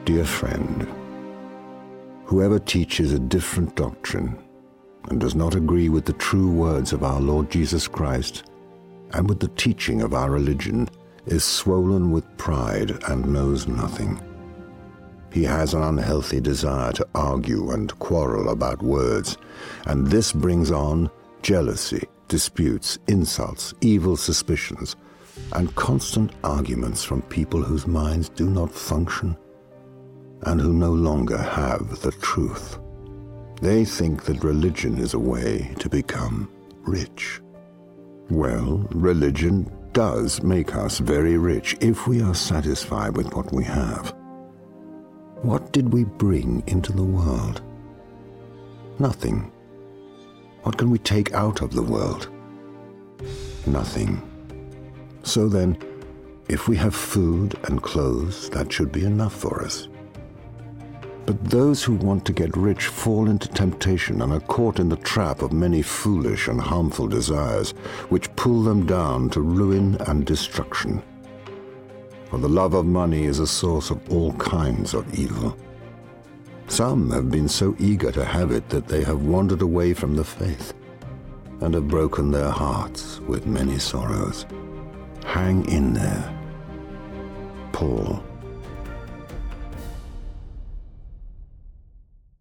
Dear friend, whoever teaches a different doctrine and does not agree with the true words of our Lord Jesus Christ and with the teaching of our religion is swollen with pride and knows nothing. He has an unhealthy desire to argue and quarrel about words, and this brings on jealousy, disputes, insults, evil suspicions, and constant arguments from people whose minds do not function and who no longer have the truth. They think that religion is a way to become rich. Well, religion does make us very rich if we are satisfied with what we have. What did we bring into the world? Nothing. What can we take out of the world? Nothing. So then, if we have food and clothes, that should be enough for us. But those who want to get rich fall into temptation and are caught in the trap of many foolish and harmful desires, which pull them down to ruin and destruction. For the love of money is a source of all kinds of evil. Some have been so eager to have it that they have wandered away from the faith and have broken their hearts with many sorrows. Hang in there. Paul.